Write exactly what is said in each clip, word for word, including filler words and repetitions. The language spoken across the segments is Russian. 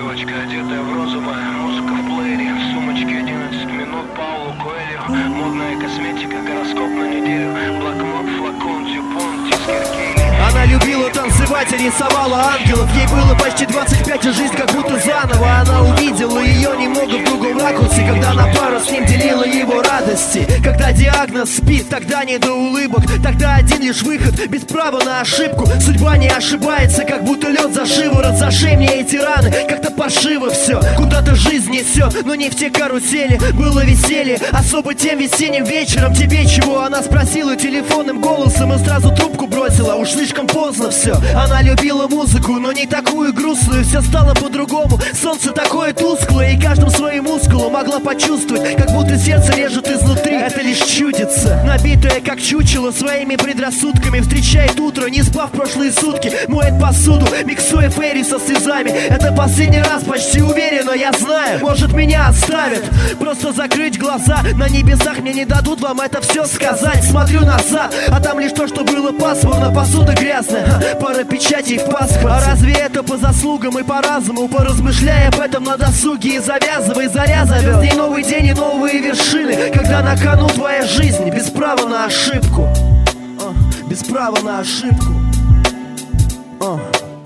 Девочка, одетая в розовое, музыка в плеере, в сумочке одиннадцать минут, Пауло Коэльо, модная косметика, гороскоп на неделю, блокнот, флакон, дюпон, тискер, кейли. Она любила танцевать и рисовала ангелов. Ей было почти двадцать пять, и жизнь как будто заново. Она увидела ее немного в другом ракурсе, когда на пару с ним делила его радости. Когда диагноз спит, тогда не до улыбок, тогда один лишь выход, без права на ошибку. Судьба не ошибается, как будто лед за шиворот. Зашей мне эти раны, как-то паршиво все. Куда-то жизнь несет, но не в те карусели. Было веселье, особо тем весенним вечером. Тебе чего? Она спросила телефонным голосом и сразу трубку бросила. Уж слишком поздно все. Она любила музыку, но не такую грустную. Все стало по-другому, солнце такое тусклое, и каждым своим мускулом могла почувствовать, как будто сердце режет изнутри. Это лишь чудится, набитая как чучело своими предрассудками. Встречает утро, не спав прошлые сутки. Моет посуду, миксуя фейри со слезами. Это последний раз, почти уверенно, я знаю. Может, меня оставят, просто закрыть глаза. На небесах мне не дадут вам это все сказать. Смотрю назад, а там лишь то, что было пасмурно. Посуда грязная, пара печатей в паспорте. А разве это по заслугам и по разуму? Поразмышляй об этом на досуге и завязывай, заря зовет. И новый день, и новые вершины, когда на кону твоя жизнь, без права на ошибку. uh, Без права на ошибку. uh.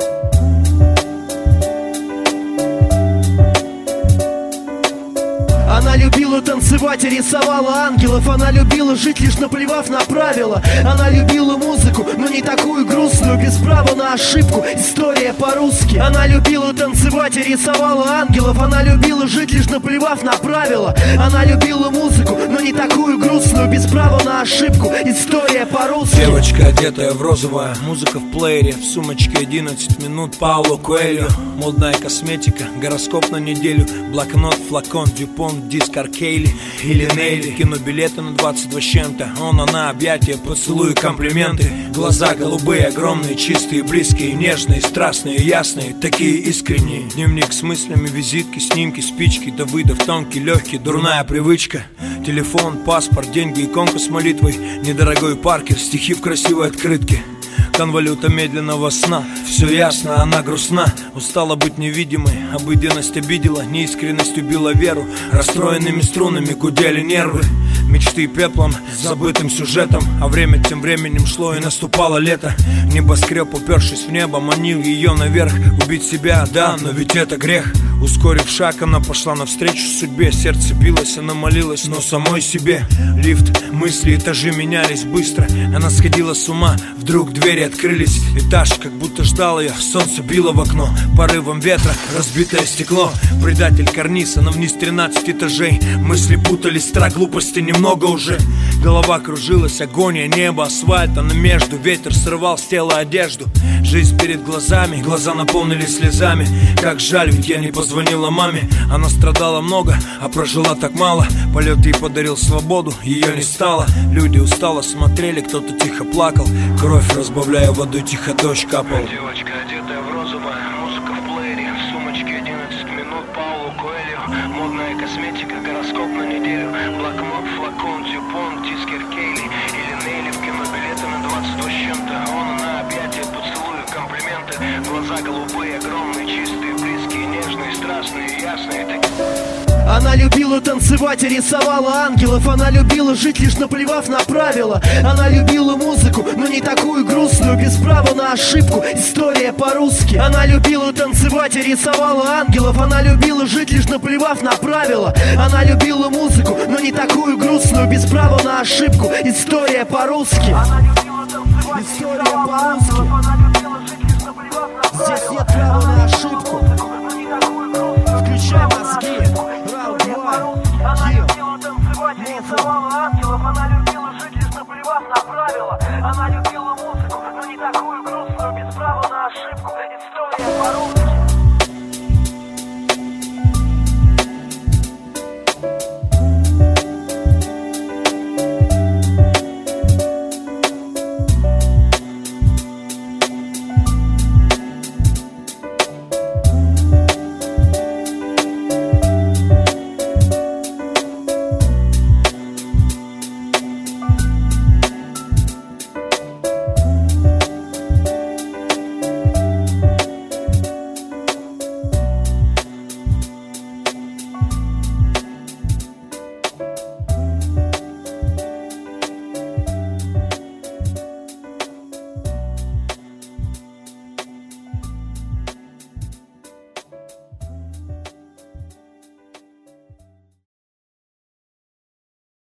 Она любила танцевать и рисовала ангелов. Она любила жить, лишь наплевав на правила. Она любила музыку, но не такую грустную, без права на ошибку. История по-русски. Она любила танцевать и рисовала ангелов. Она любила жить, лишь наплевав на правила. Она любила музыку, но не такую грустную, без права на ошибку. История по-русски. Девочка, одетая в розовое, музыка в плеере, в сумочке одиннадцать минут, Пауло Коэльо, модная косметика, гороскоп на неделю, блокнот, флакон, дюпон, дискер, кейли или нейли. Кинобилеты на двадцать два с чем-то. Он, она, объятия, поцелуи, комплименты. Глаза голубые, огромные, чистые, близкие, нежные, страстные, ясные, такие искренние. Дневник с мыслями, визитки, снимки, спички, Давыдов, тонкий, легкий, дурная привычка. Телефон, паспорт, деньги, иконка с молитвой, недорогой Паркер, стихи в красивой открытке. Конвалюта медленного сна. Все ясно, она грустна. Устала быть невидимой, обыденность обидела, неискренность убила веру. Расстроенными струнами гудели нервы. Мечты пеплом, забытым сюжетом. А время тем временем шло, и наступало лето. Небоскреб, упершись в небо, манил ее наверх. Убить себя, да, но ведь это грех. Ускорив шаг, она пошла навстречу судьбе. Сердце билось, она молилась, но самой себе. Лифт, мысли, этажи менялись быстро. Она сходила с ума, вдруг двери открылись. Этаж, как будто ждал ее, солнце било в окно. Порывом ветра, разбитое стекло. Предатель карниз, она вниз тринадцать этажей. Мысли путались, страх, глупости немного уже. Голова кружилась, агония, небо, асфальт. Она между, ветер срывал с тела одежду. Жизнь перед глазами, глаза наполнились слезами. Как жаль, ведь я не позвонила маме. Она страдала много, а прожила так мало. Полет ей подарил свободу, ее не стало. Люди устало смотрели, кто-то тихо плакал. Кровь, разбавляя водой, тихо дождь капал. Девочка, одетая в розовое, музыка в плеере, в сумочке одиннадцать минут, Пауло Коэльо, модная косметика, гороскоп на неделю, блокнот, флакон, дюпон, дискер, кейли или нейли. В кинобилеты на двадцать два с чем-то. Он, она, объятия, поцелуи, комплименты. Глаза голубые, огромные, чистые, близкие, нежные, страстные, ясные, такие. Она любила танцевать и рисовала ангелов. Она любила жить, лишь наплевав на правила. Она любила музыку, но не такую грустную, без права на ошибку. История по-русски. Она любила танцевать и рисовала ангелов. Она любила жить, лишь наплевав на правила. Она любила музыку, но не такую грустную, без права на ошибку. История по-русски. История по-русски. Здесь нет права на ошибку. Включай мозги. Она любила танцевать и рисовала ангелов. Она любила жить, лишь наплевав на правила. Она любила